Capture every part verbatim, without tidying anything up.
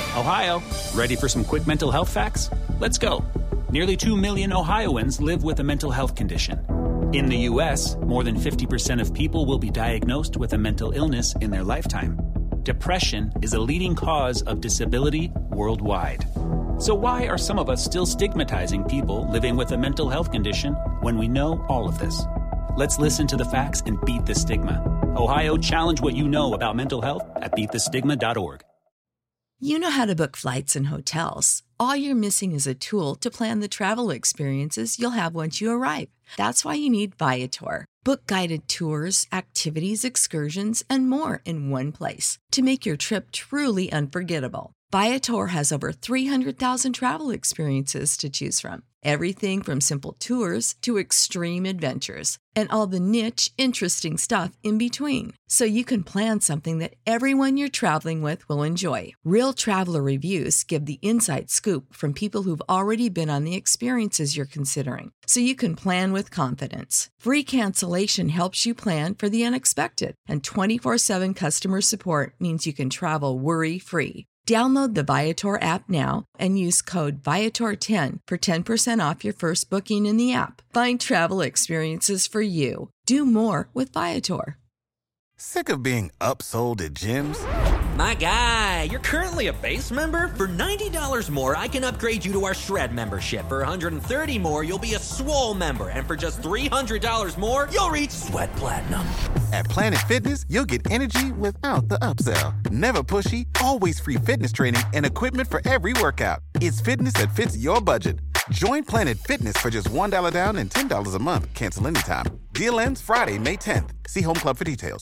Ohio, ready for some quick mental health facts? Let's go. Nearly two million Ohioans live with a mental health condition. In the U S, more than fifty percent of people will be diagnosed with a mental illness in their lifetime. Depression is a leading cause of disability worldwide. So why are some of us still stigmatizing people living with a mental health condition when we know all of this? Let's listen to the facts and beat the stigma. Ohio, challenge what you know about mental health at beat the stigma dot org. You know how to book flights and hotels. All you're missing is a tool to plan the travel experiences you'll have once you arrive. That's why you need Viator. Book guided tours, activities, excursions, and more in one place to make your trip truly unforgettable. Viator has over three hundred thousand travel experiences to choose from. Everything from simple tours to extreme adventures and all the niche, interesting stuff in between. So you can plan something that everyone you're traveling with will enjoy. Real traveler reviews give the inside scoop from people who've already been on the experiences you're considering. So you can plan with confidence. Free cancellation helps you plan for the unexpected. And twenty-four seven customer support means you can travel worry-free. Download the Viator app now and use code Viator ten for ten percent off your first booking in the app. Find travel experiences for you. Do more with Viator. Sick of being upsold at gyms? My guy, you're currently a base member? For ninety dollars more, I can upgrade you to our Shred membership. For one hundred thirty dollars more, you'll be a Swole member. And for just three hundred dollars more, you'll reach Sweat Platinum. At Planet Fitness, you'll get energy without the upsell. Never pushy, always free fitness training and equipment for every workout. It's fitness that fits your budget. Join Planet Fitness for just one dollar down and ten dollars a month. Cancel anytime. Deal ends Friday, May tenth. See Home Club for details.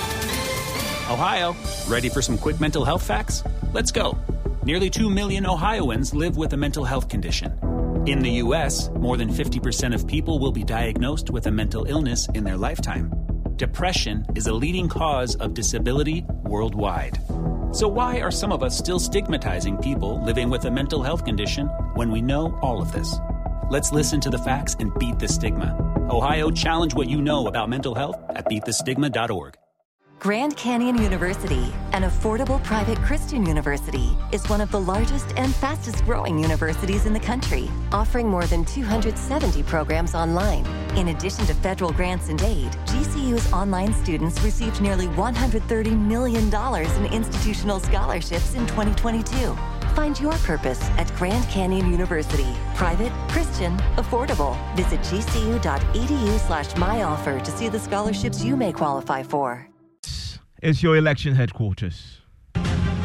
Ohio, ready for some quick mental health facts? Let's go. Nearly two million Ohioans live with a mental health condition. In the U S, more than fifty percent of people will be diagnosed with a mental illness in their lifetime. Depression is a leading cause of disability worldwide. So why are some of us still stigmatizing people living with a mental health condition when we know all of this? Let's listen to the facts and beat the stigma. Ohio, challenge what you know about mental health at beat the stigma dot org. Grand Canyon University, an affordable private Christian university, is one of the largest and fastest growing universities in the country, offering more than two hundred seventy programs online. In addition to federal grants and aid, G C U's online students received nearly one hundred thirty million dollars in institutional scholarships in twenty twenty-two. Find your purpose at Grand Canyon University. Private, Christian, affordable. Visit gcu.edu slash myoffer to see the scholarships you may qualify for. Is your election headquarters. The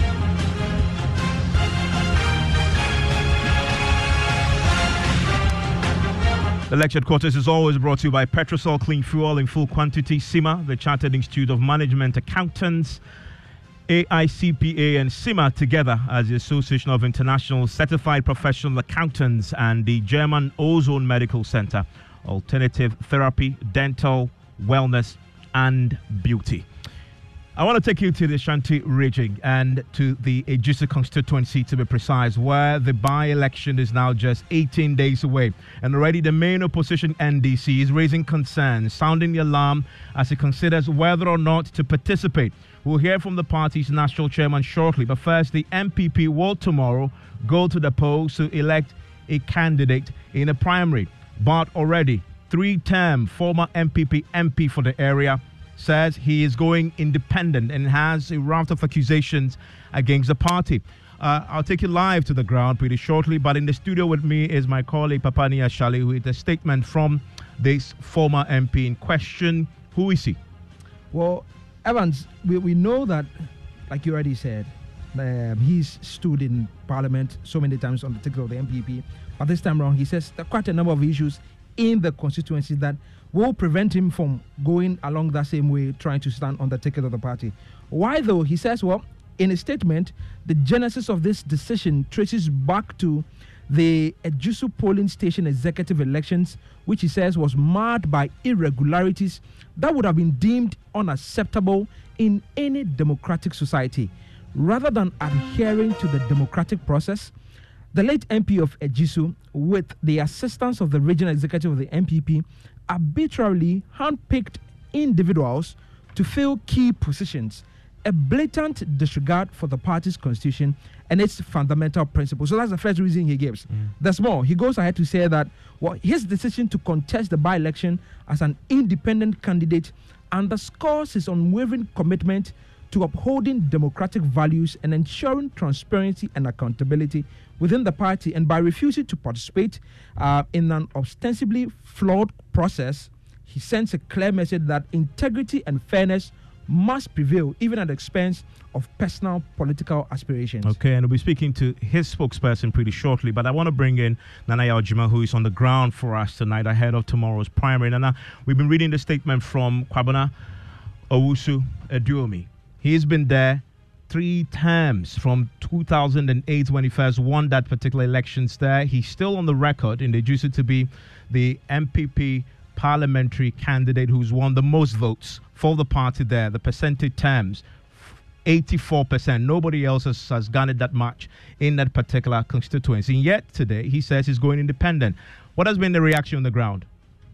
election headquarters is always brought to you by Petrosol Clean Fuel in full quantity, CIMA, the Chartered Institute of Management Accountants, A I C P A and CIMA together as the Association of International Certified Professional Accountants and the German Ozone Medical Center, alternative therapy, dental, wellness, and beauty. I want to take you to the Ashanti region and to the Ejisu constituency, to be precise, where the by-election is now just eighteen days away. And already the main opposition, N D C, is raising concerns, sounding the alarm as it considers whether or not to participate. We'll hear from the party's national chairman shortly. But first, the M P P will tomorrow go to the polls to elect a candidate in a primary. But already, three-term former M P P M P for the area says he is going independent and has a raft of accusations against the party. Uh, I'll take you live to the ground pretty shortly, but in the studio with me is my colleague Papani Ashali with a statement from this former M P in question. Who is he? Well, Evans, we, we know that, like you already said, um, he's stood in Parliament so many times on the ticket of the M P P, but this time around he says there are quite a number of issues in the constituency that will prevent him from going along that same way, trying to stand on the ticket of the party. Why though? He says, well, in a statement, the genesis of this decision traces back to the Ejisu polling station executive elections, which he says was marred by irregularities that would have been deemed unacceptable in any democratic society. Rather than adhering to the democratic process, the late M P of Ejisu, with the assistance of the regional executive of the M P P, arbitrarily handpicked individuals to fill key positions a blatant disregard for the party's constitution and its fundamental principles. So that's the first reason he gives. Mm. There's more. He goes ahead to say that well, his decision to contest the by-election as an independent candidate underscores his unwavering commitment to upholding democratic values and ensuring transparency and accountability within the party. And by refusing to participate uh, in an ostensibly flawed process, he sends a clear message that integrity and fairness must prevail, even at the expense of personal political aspirations. Okay, and we'll be speaking to his spokesperson pretty shortly, but I want to bring in Nana Yaw-Gyimah, who is on the ground for us tonight ahead of tomorrow's primary. Nana, we've been reading the statement from Kwabena Owusu-Aduomi. He's been there three terms from two thousand eight when he first won that particular elections there. He's still on the record in the Juicy to be the M P P parliamentary candidate who's won the most votes for the party there. The percentage terms, eighty-four percent. Nobody else has, has garnered that much in that particular constituency. And yet today he says he's going independent. What has been the reaction on the ground?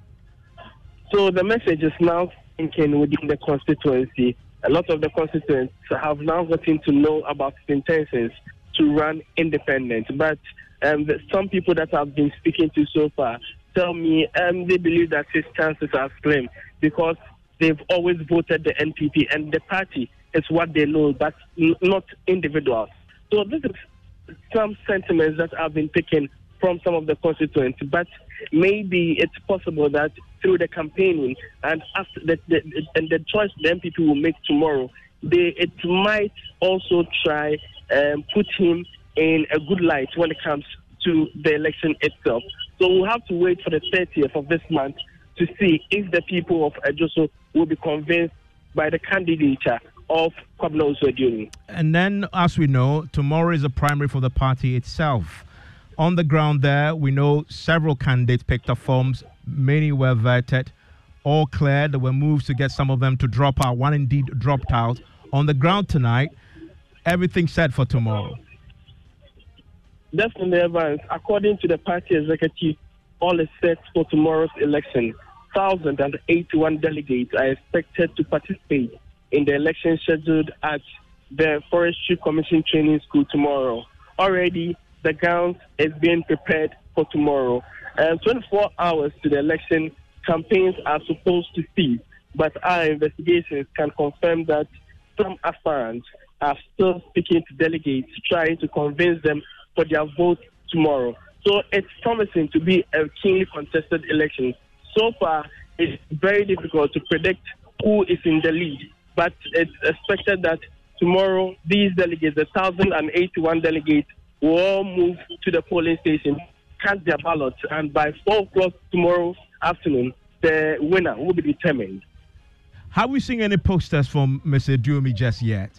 So the message is now thinking within the constituency. A lot of the constituents have now gotten to know about his intentions to run independent. But um, the, some people that I've been speaking to so far tell me um, they believe that his chances are slim because they've always voted the N P P and the party is what they know, but n- not individuals. So this is some sentiments that have been taken from some of the constituents, but maybe it's possible that through the campaigning and after the, the, and the choice the M P P will make tomorrow, they it might also try and um, put him in a good light when it comes to the election itself. So we'll have to wait for the thirtieth of this month to see if the people of Ejoso will be convinced by the candidature of Kwabena Owusu-Aduomi. And then, as we know, tomorrow is a primary for the party itself. On the ground there, we know several candidates picked up forms. Many were vetted, all cleared. There were moves to get some of them to drop out. One indeed dropped out. On the ground tonight, everything set for tomorrow. Definitely, Evans. According to the party executive, all is set for tomorrow's election. one thousand eighty-one delegates are expected to participate in the election scheduled at the Forestry Commission Training School tomorrow. Already, the ground is being prepared for tomorrow. And twenty-four hours to the election, campaigns are supposed to cease, but our investigations can confirm that some aspirants are still speaking to delegates, trying to convince them for their vote tomorrow. So it's promising to be a keenly contested election. So far, it's very difficult to predict who is in the lead, but it's expected that tomorrow these delegates, the one thousand eighty-one delegates, will all move to the polling station, cast their ballots, and by four o'clock tomorrow afternoon, the winner will be determined. Have we seen any posters from Mister Aduomi just yet?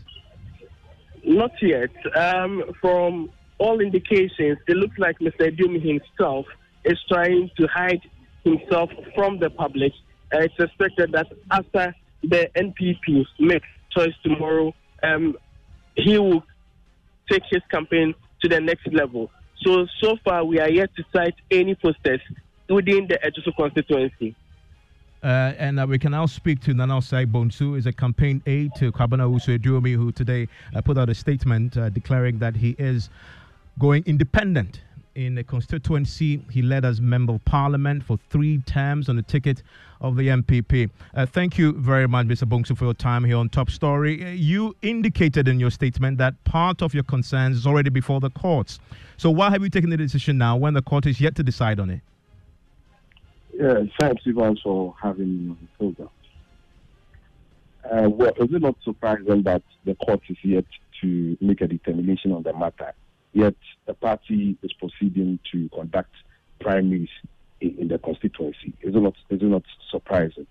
Not yet. Um, from all indications, it looks like Mister Aduomi himself is trying to hide himself from the public. Uh, it's expected that after the N P P makes choice tomorrow, um, he will take his campaign to the next level. So, so far, we are yet to cite any posters within the Ejoso constituency. Uh, and uh, we can now speak to Nana Osei-Bonsu, who is a campaign aide to Kwabena Owusu-Aduomi, who today uh, put out a statement uh, declaring that he is going independent in the constituency. He led as member of parliament for three terms on the ticket of the M P P. Uh, thank you very much, Mister Bonsu, for your time here on Top Story. Uh, you indicated in your statement that part of your concerns is already before the courts. So why have you taken the decision now when the court is yet to decide on it? Yeah, thanks, Evans, for having me on the program. Uh, well, is it not surprising that the court is yet to make a determination on the matter, yet the party is proceeding to conduct primaries in, in the constituency? Is it not, is it not surprising?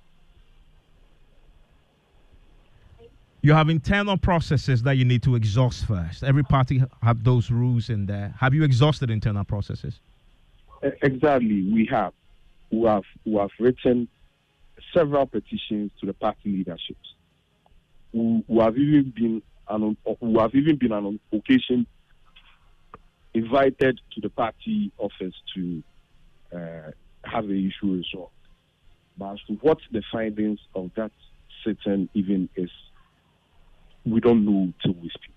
You have internal processes that you need to exhaust first. Every party have those rules in there. Have you exhausted internal processes? Exactly, we have. We have, we have written several petitions to the party leaderships. We, we have even been on, we have even been on occasion invited to the party office to uh, have the issue resolved. But as to what the findings of that sitting even is, we don't know till we speak.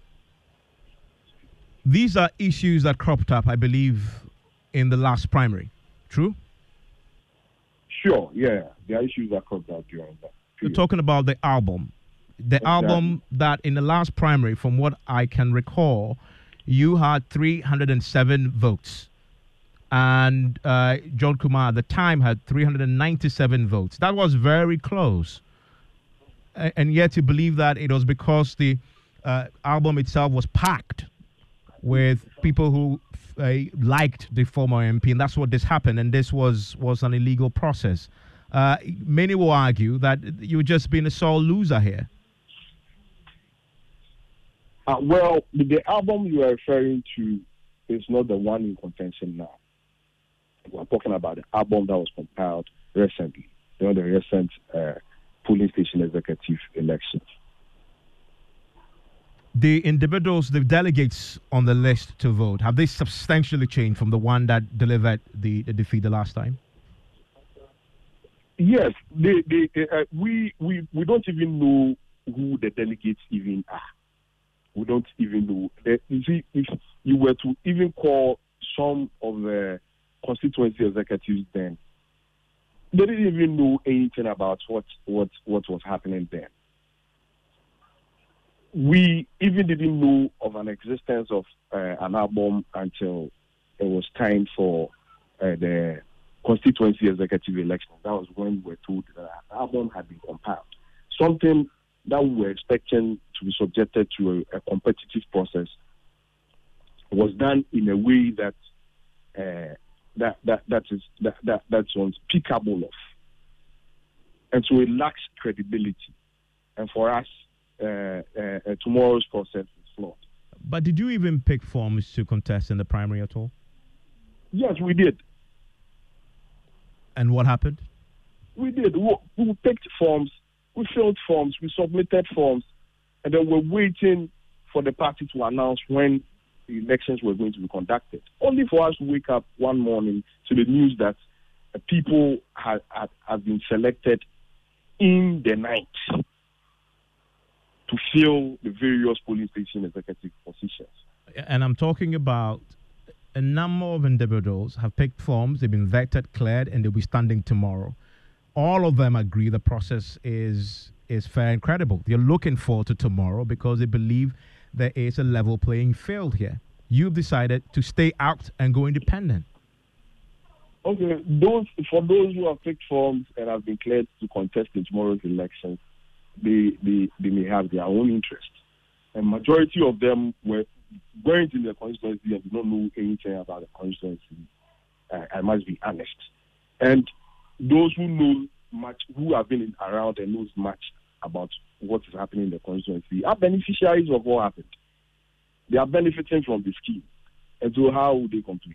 These are issues that cropped up, I believe, in the last primary. True? Sure, yeah. There are issues that cropped up during that. You're talking about the album. The Exactly. album that in the last primary, from what I can recall, you had three hundred seven votes. And uh, John Kumah at the time had three hundred ninety-seven votes. That was very close. A- and yet you believe that it was because the uh, album itself was packed with people who uh, liked the former M P, and that's what this happened, and this was, was an illegal process. Uh, many will argue that you've just been a sore loser here. Uh, well, the, the album you are referring to is not the one in contention now. We're talking about the album that was compiled recently, during the recent uh, polling station executive elections. The individuals, the delegates on the list to vote, have they substantially changed from the one that delivered the, the defeat the last time? Yes, they, they, uh, we, we, we don't even know who the delegates even are. We don't even know. Uh, you see, if you were to even call some of the constituency executives then, they didn't even know anything about what, what, what was happening then. We even didn't know of an existence of uh, an album until it was time for uh, the constituency executive election. That was when we were told that an album had been compiled. Something that we were expecting to be subjected to a, a competitive process was done in a way that uh, that that that is that that that's unspeakable of, and so it lacks credibility. And for us, Uh, uh, uh, tomorrow's process is flawed. But did you even pick forms to contest in the primary at all? Yes, we did. And what happened? We did. We, we picked forms, we filled forms, we submitted forms, and then we're waiting for the party to announce when the elections were going to be conducted. Only for us to wake up one morning to the news that uh, people had, had, had been selected in the night to fill the various polling station executive positions. And I'm talking about a number of individuals have picked forms, they've been vetted, cleared, and they'll be standing tomorrow. All of them agree the process is is fair and credible. They're looking forward to tomorrow because they believe there is a level playing field here. You've decided to stay out and go independent. Okay, those for those who have picked forms and have been cleared to contest in tomorrow's elections, They, they they may have their own interest. And majority of them were weren't in the constituency and do not know anything about the constituency. Uh, I must be honest. And those who know much, who have been around and knows much about what is happening in the constituency, are beneficiaries of what happened. They are benefiting from the scheme. And so how would they complain?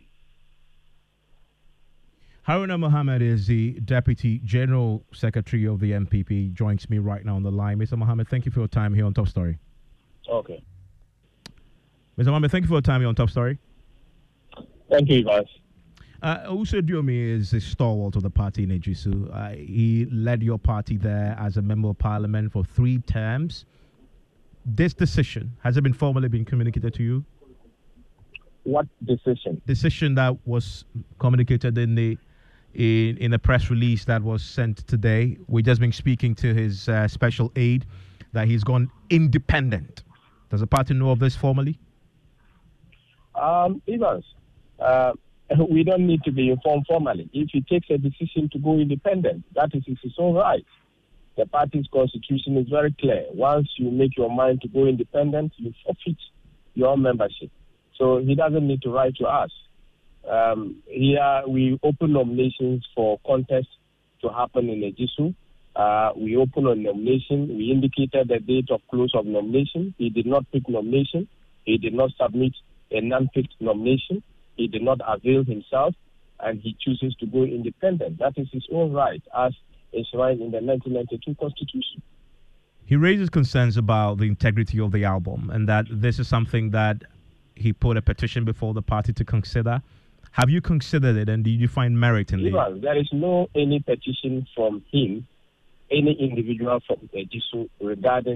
Haruna Mohammed is the Deputy General Secretary of the M P P, joins me right now on the line. Mister Mohammed, thank you for your time here on Top Story. Okay. Mister Mohammed, thank you for your time here on Top Story. Thank you, guys. Uh, Uso Diomi is a stalwart of the party in Ejisu. Uh, he led your party there as a member of parliament for three terms. This decision, has it been formally been communicated to you? What decision? Decision that was communicated in the In, in a press release that was sent today. We've just been speaking to his uh, special aide that he's gone independent. Does the party know of this formally? Um, Evans, uh, we don't need to be informed formally. If he takes a decision to go independent, that is his own right. The party's constitution is very clear. Once you make your mind to go independent, you forfeit your membership. So he doesn't need to write to us. Um, here we open nominations for contest to happen in Ejisu. Uh, we open on nomination. We indicated the date of close of nomination. He did not pick nomination. He did not submit a non-picked nomination. He did not avail himself, and he chooses to go independent. That is his own right, as enshrined in the nineteen ninety-two Constitution. He raises concerns about the integrity of the album and that this is something that he put a petition before the party to consider. Have you considered it, and did you find merit in Well, it? there is no any petition from him, any individual from Ejisu regarding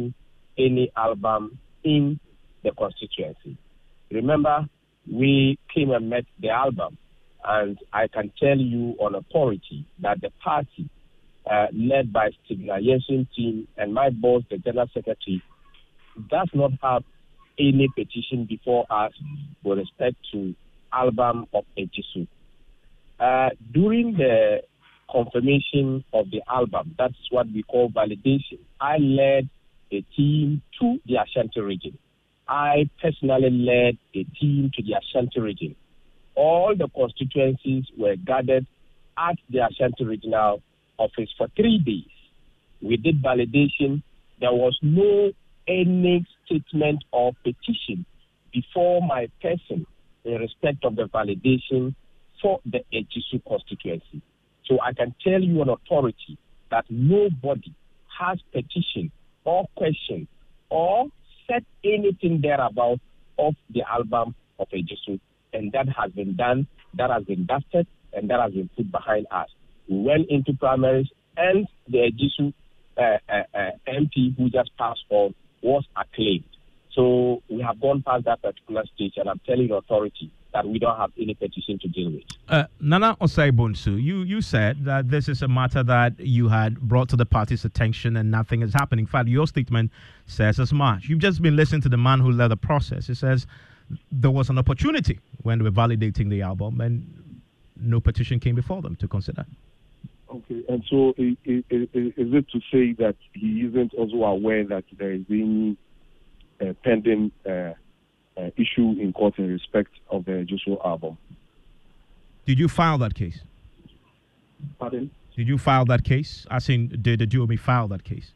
any album in the constituency. Remember, we came and met the album, and I can tell you on authority that the party, uh, led by Stigler Jensen team and my boss, the General Secretary, does not have any petition before us with respect to album of Ejisu. Uh, during the confirmation of the album, that's what we call validation, I led a team to the Ashanti region. I personally led a team to the Ashanti region. All the constituencies were gathered at the Ashanti regional office for three days. We did validation. There was no any statement or petition before my person in respect of the validation for the Ejisu constituency. So I can tell you on authority that nobody has petitioned or questioned or said anything there about of the album of Ejisu, and that has been done, that has been dusted, and that has been put behind us. We went into primaries, and the Ejisu uh, uh, uh, M P who just passed on was acclaimed. So we have gone past that particular stage, and I'm telling the authority that we don't have any petition to deal with. Uh, Nana Osei-Bonsu, you, you said that this is a matter that you had brought to the party's attention and nothing is happening. In fact, your statement says as much. You've just been listening to the man who led the process. It says there was an opportunity when they were validating the album and no petition came before them to consider. Okay, and so is, is, is it to say that he isn't also aware that there is any uh, pending uh, uh, issue in court in respect of the Ejisu album? Did you file that case? Pardon? Did you file that case? As in, did the Duomi file that case?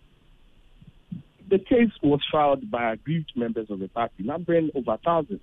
The case was filed by aggrieved members of the party, numbering over thousands.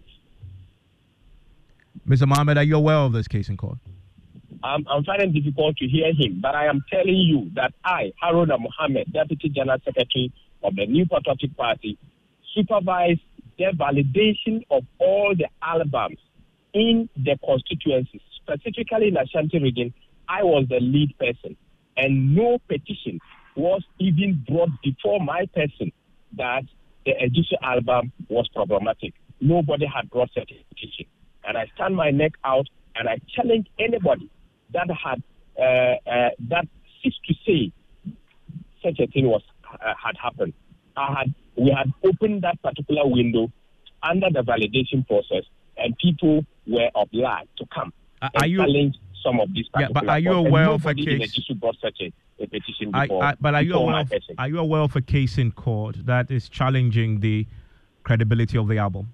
Mister Mohammed, are you aware of this case in court? I'm, I'm finding it difficult to hear him, but I am telling you that I, Haruna Mohammed, Deputy General Secretary of the New Patriotic Party, supervised the validation of all the albums in the constituencies, specifically in Ashanti region. I was the lead person, and no petition was even brought before my person that the Ejisu album was problematic. Nobody had brought such a petition. And I stand my neck out, and I challenge anybody that had uh, uh, that ceased to say such a thing was uh, had happened. I had we had opened that particular window under the validation process, and people were obliged to come uh, and you, challenge some of these. Yeah, but are you aware of a case? In brought such a, a petition before. I, I, but are you aware of, are you aware of a case in court that is challenging the credibility of the album?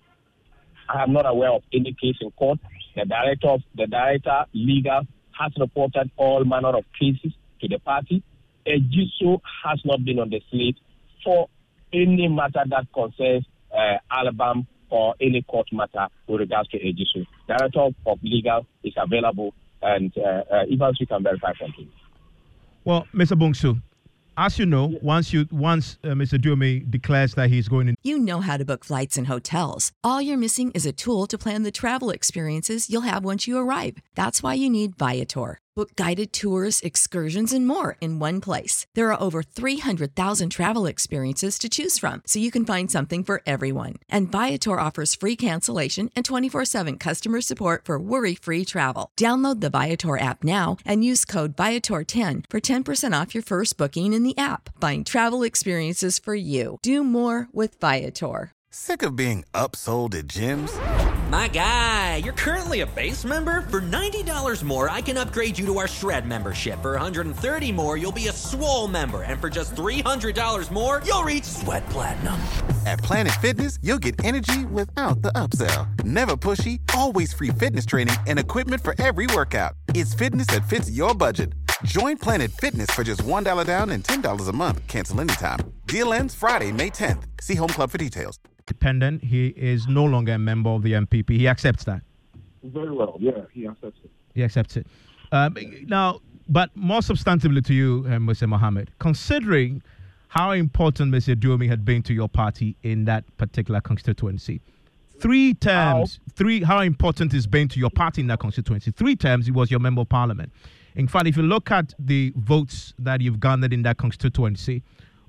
I am not aware of any case in court. The director of the director legal has reported all manner of cases to the party. Ejisu has not been on the slate for any matter that concerns uh, album or any court matter with regards to Ejisu. Director of, of legal is available, and uh, uh, even we can verify something. Well, Mister Bonsu, as you know, once you once uh, Mister Duomi declares that he's going in, you know how to book flights and hotels. All you're missing is a tool to plan the travel experiences you'll have once you arrive. That's why you need Viator. Book guided tours, excursions, and more in one place. There are over three hundred thousand travel experiences to choose from, so you can find something for everyone. And Viator offers free cancellation and twenty-four seven customer support for worry-free travel. Download the Viator app now and use code Viator ten for ten percent off your first booking in the app. Find travel experiences for you. Do more with Viator. Sick of being upsold at gyms? My guy, you're currently a base member? For ninety dollars more, I can upgrade you to our Shred membership. For one hundred thirty dollars more, you'll be a Swole member. And for just three hundred dollars more, you'll reach Sweat Platinum. At Planet Fitness, you'll get energy without the upsell. Never pushy, always free fitness training and equipment for every workout. It's fitness that fits your budget. Join Planet Fitness for just one dollar down and ten dollars a month. Cancel anytime. Deal ends Friday, May tenth. See Home Club for details. Dependent, he is no longer a member of the M P P. He accepts that. Very well, yeah, he accepts it. He accepts it. Um, now, but more substantively to you, uh, Mister Mohammed, considering how important Mister Duomi had been to your party in that particular constituency, three terms, how? three how important it's been to your party in that constituency. Three terms, he was your member of parliament. In fact, if you look at the votes that you've garnered in that constituency,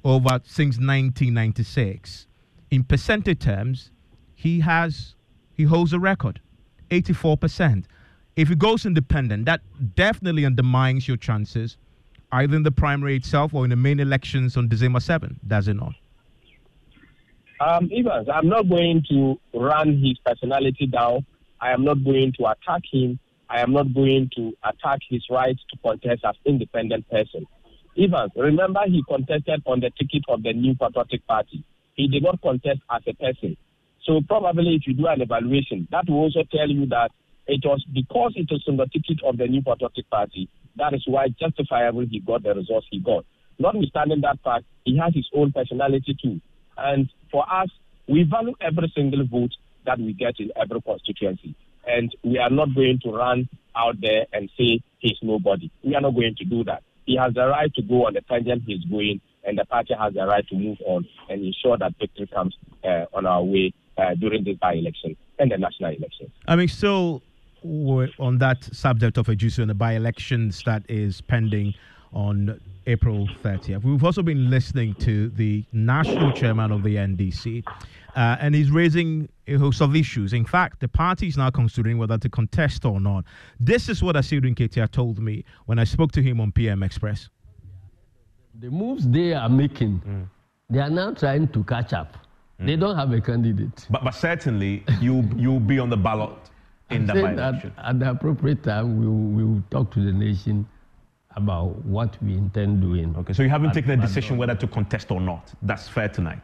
over since nineteen ninety-six. In percentage terms, he has he holds a record, eighty-four percent. If he goes independent, that definitely undermines your chances, either in the primary itself or in the main elections on December seventh, does it not? Um, Evans, I'm not going to run his personality down. I am not going to attack him. I am not going to attack his right to contest as independent person. Evans, remember he contested on the ticket of the New Patriotic Party. He did not contest as a person. So probably if you do an evaluation, that will also tell you that it was because it was on the ticket of the New Patriotic Party, that is why justifiably he got the results he got. Notwithstanding that fact, he has his own personality too. And for us, we value every single vote that we get in every constituency. And we are not going to run out there and say he's nobody. We are not going to do that. He has the right to go on the tangent he's going, and the party has the right to move on and ensure that victory comes uh, on our way uh, during this by-election and the national elections. I mean, still on that subject of Ejisu and the by-elections that is pending on April thirtieth. We've also been listening to the national chairman of the N D C, uh, and he's raising a host of issues. In fact, the party is now considering whether to contest or not. This is what Asiru Nketia told me when I spoke to him on P M Express. The moves they are making, mm. they are now trying to catch up. Mm. They don't have a candidate. But, but certainly, you, you'll be on the ballot in the by-election. At the appropriate time, we will, we will talk to the nation about what we intend doing. Okay, so you haven't at, taken a decision whether to contest or not. That's fair tonight.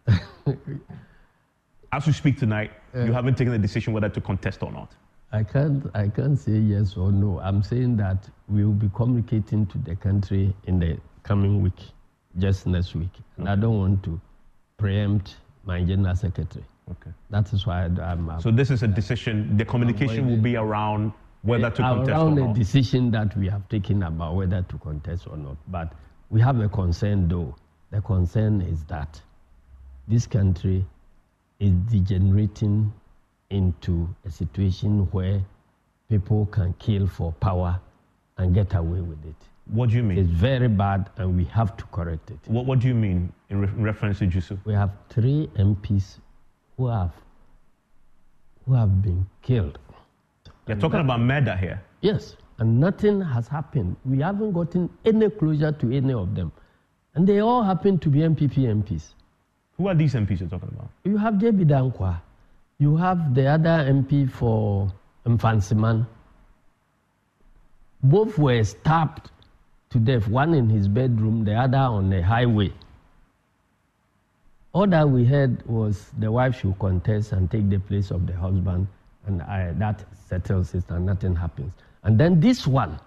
As we speak tonight, uh, you haven't taken a decision whether to contest or not. I can't, I can't say yes or no. I'm saying that we will be communicating to the country in the coming week, just next week. And okay. I don't want to preempt my general secretary. Okay. That is why I'm... So this is a decision, the communication will be around whether to contest around or not. a decision that we have taken about whether to contest or not. But we have a concern though. The concern is that this country is degenerating into a situation where people can kill for power and get away with it. What do you mean? It's very bad and we have to correct it. What, what do you mean in, re- in reference to Ejisu? We have three M Ps who have, who have been killed. You're and talking that, about murder here? Yes, and nothing has happened. We haven't gotten any closure to any of them. And they all happen to be M P P M Ps. Who are these M Ps you're talking about? You have J B Dankwa. You have the other M P for Mfansiman. Both were stabbed to death, one in his bedroom, the other on the highway. All that we heard was the wife should contest and take the place of the husband, and I, that settles it and nothing happens. And then this one.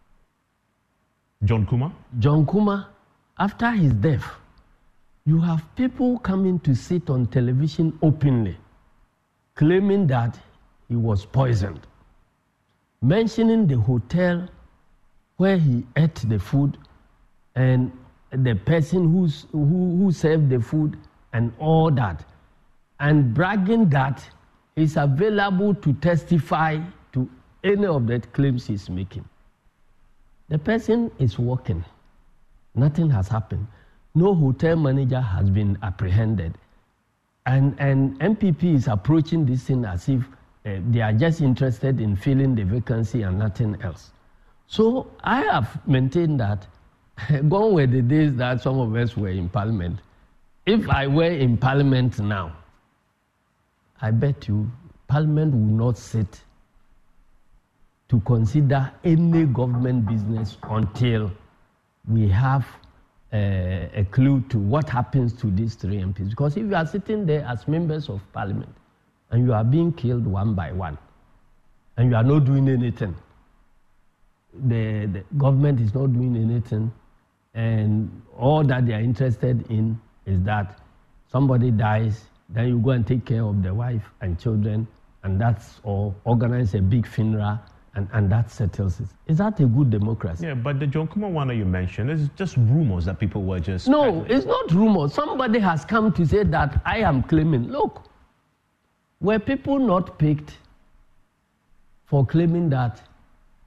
John Kuma? John Kuma, after his death, you have people coming to sit on television openly, claiming that he was poisoned, mentioning the hotel where he ate the food and the person who's, who, who served the food and all that, and bragging that he's available to testify to any of the claims he's making. The person is working. Nothing has happened. No hotel manager has been apprehended. And, and M P P is approaching this thing as if uh, they are just interested in filling the vacancy and nothing else. So I have maintained that, gone were the days that some of us were in parliament. If I were in parliament now, I bet you parliament will not sit to consider any government business until we have uh, a clue to what happens to these three M Ps. Because if you are sitting there as members of parliament and you are being killed one by one and you are not doing anything, the, the government is not doing anything, and all that they are interested in is that somebody dies, then you go and take care of the wife and children, and that's all, organize a big funeral, and, and that settles it. Is that a good democracy? Yeah, but the John Kuma one that you mentioned is just rumors that people were just... No, peddling. It's not rumors. Somebody has come to say that I am claiming. Look, were people not picked for claiming that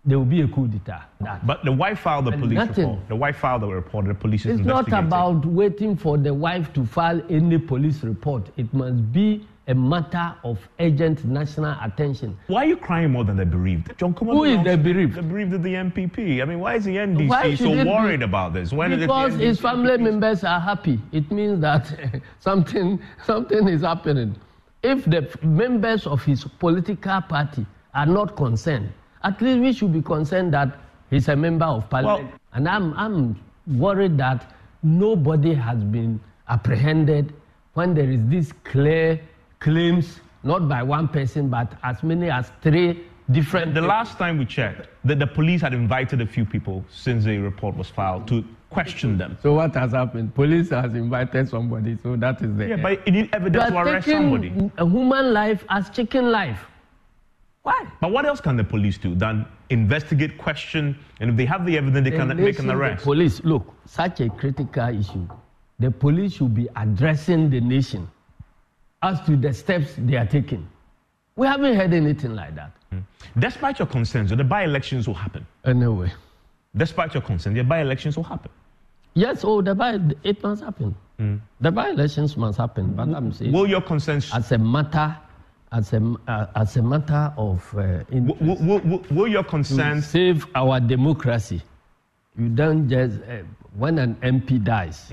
there will be a coup d'etat. That. But the wife filed the And police nothing. report. The wife filed the report. The police is It's not investigating. about waiting for the wife to file any police report. It must be a matter of urgent national attention. Why are you crying more than the bereaved? John, come on. Who is the bereaved? The bereaved of the M P P. I mean, why is the N D Why C should so it be- worried about this? When is it the Because N D C? his family members are happy. It means that something, something is happening. If the f- members of his political party are not concerned, at least we should be concerned that he's a member of parliament. Well- and I'm, I'm worried that nobody has been apprehended when there is this clear claims, not by one person, but as many as three different. The last time we checked, the, the police had invited a few people since the report was filed to question them. So what has happened? Police has invited somebody, so that is the Yeah, but you need evidence to You are arrest taking somebody. a human life as chicken life. Why? But what else can the police do than investigate, question, and if they have the evidence, they The can make nation, an the arrest? Police, look, such a critical issue. The police should be addressing the nation as to the steps they are taking. We haven't heard anything like that. Despite your concerns, the by-elections will happen. Anyway. Despite your concerns, the by-elections will happen. Yes, oh, the by, it must happen. The by-elections must happen, but I'm saying. Will your concerns as a matter, as a uh, as a matter of uh, will, will, will, will your to concerns save our democracy? You don't just uh, when an M P dies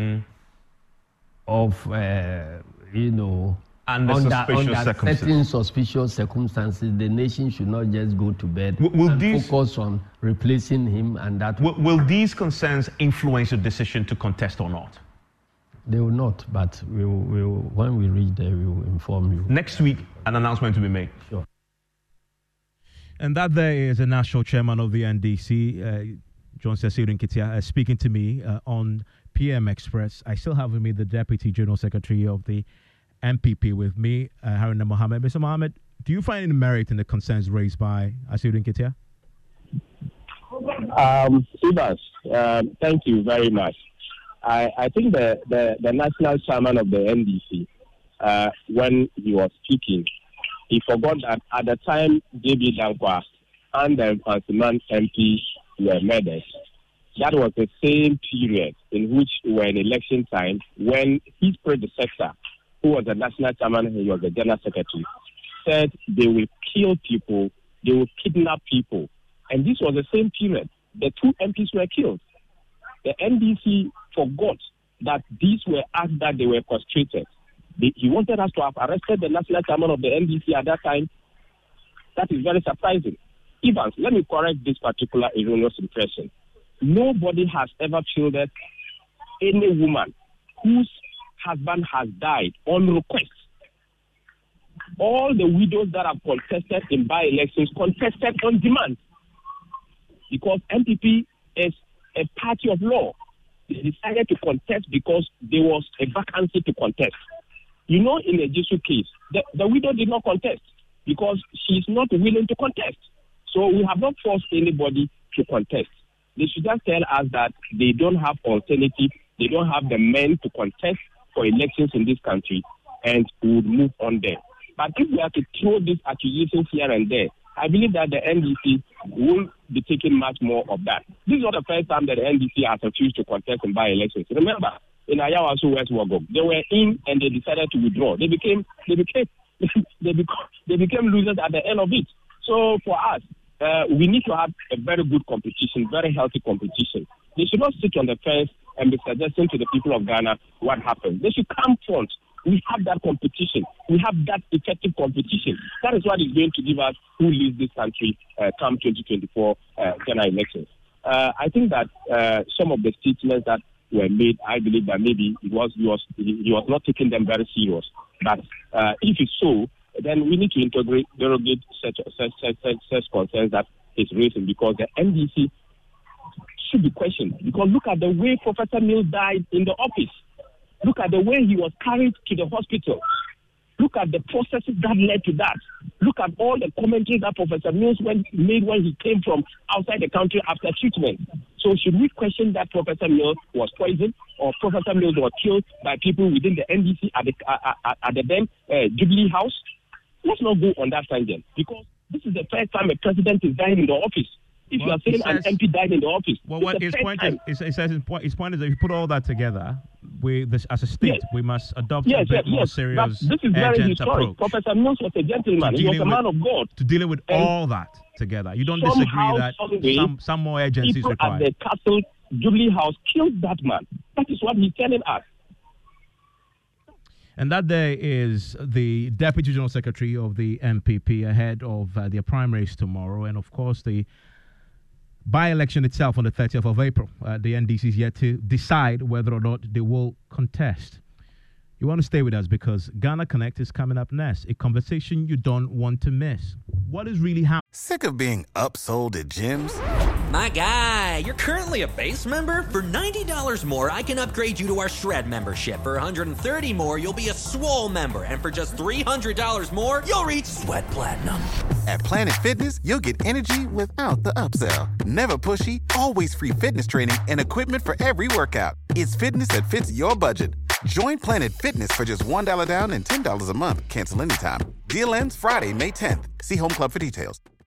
of uh, you know Under under, suspicious under circumstances. certain suspicious circumstances, the nation should not just go to bed Will- will and these- focus on replacing him and that. will, will these concerns influence your decision to contest or not? They will not, but we will, we will, when we reach there, we will inform you. Next week, an announcement will be made. Sure. And that there is the national chairman of the N D C, uh, John Cecil Nketia, uh, speaking to me uh, on P M Express. I still have with me the Deputy General Secretary of the M P P with me, uh, Haruna Mohammed. Mister Mohammed, do you find any merit in the concerns raised by Cecil Nketia? Um, Sivas, um, thank you very much. I, I think the, the, the national chairman of the N D C, uh, when he was speaking, he forgot that at the time J B Dankwa and the Fansiman M P were murdered, that was the same period in which we were in election time when his predecessor, who was the national chairman, he was the general secretary, said they will kill people, they will kidnap people. And this was the same period. The two M Ps were killed. The N D C forgot that these were acts that they were frustrated. They, he wanted us to have arrested the national chairman of the N D C at that time. That is very surprising. Evans, let me correct this particular erroneous impression. Nobody has ever shielded any woman whose husband has died on request. All the widows that have contested in by-elections contested on demand, because M P P is a party of law. They decided to contest because there was a vacancy to contest. You know, in the Jesu case, the, the widow did not contest because she is not willing to contest. So we have not forced anybody to contest. They should just tell us that they don't have alternative, they don't have the men to contest for elections in this country, and we would move on there. But if we have to throw these accusations here and there, I believe that the N D C will be taking much more of that. This is not the first time that the N D C has refused to contest in by-elections. Remember, in Ayawaso West Wagom, they were in and they decided to withdraw. They became they became they became they became losers at the end of it. So for us, uh, we need to have a very good competition, very healthy competition. They should not sit on the fence and be suggesting to the people of Ghana what happened. They should come front. We have that competition. We have that effective competition. That is what is going to give us who leads this country uh, come twenty twenty-four uh, Ghana elections. Uh, I think that uh, some of the statements that were made, I believe that maybe it was he was he was not taking them very serious. But uh, if it's so, then we need to integrate derogate such such such, such, such concerns that is raising, because the N D C should be questioned. Because look at the way Professor Mills died in the office. Look at the way he was carried to the hospital. Look at the processes that led to that. Look at all the commentary that Professor Mills made when he came from outside the country after treatment. So should we question that Professor Mills was poisoned, or Professor Mills was killed by people within the N D C at the, uh, uh, at the then uh, Jubilee House? Let's not go on that tangent, because this is the first time a president is dying in the office. If Well, you are saying he an says- M P died in the office, Well, it's what the his first point time. is, is, says his point, his point is that if you put all that together, we, this, as a state, Yes. we must adopt Yes, a bit yes, more yes. serious, But this is very urgent historic. approach Professor Mills was a gentleman. He was dealing a man with- of God. to dealing with And all that together. You don't somehow, disagree that someway, some, some more urgency is People at required. the castle, Jubilee House, killed that man. That is what he's telling us. And that there is the Deputy General Secretary of the M P P ahead of uh, their primaries tomorrow. And of course, the by-election itself on the thirtieth of April. Uh, the N D C is yet to decide whether or not they will contest. You want to stay with us because Ghana Connect is coming up next, a conversation you don't want to miss. What is really happening? Sick of being upsold at gyms? My guy, you're currently a base member. For ninety dollars more, I can upgrade you to our Shred membership. For one hundred thirty dollars more, you'll be a Swole member. And for just three hundred dollars more, you'll reach Sweat Platinum. At Planet Fitness, you'll get energy without the upsell. Never pushy, always free fitness training and equipment for every workout. It's fitness that fits your budget. Join Planet Fitness for just one dollar down and ten dollars a month. Cancel anytime. Deal ends Friday, May tenth. See Home Club for details.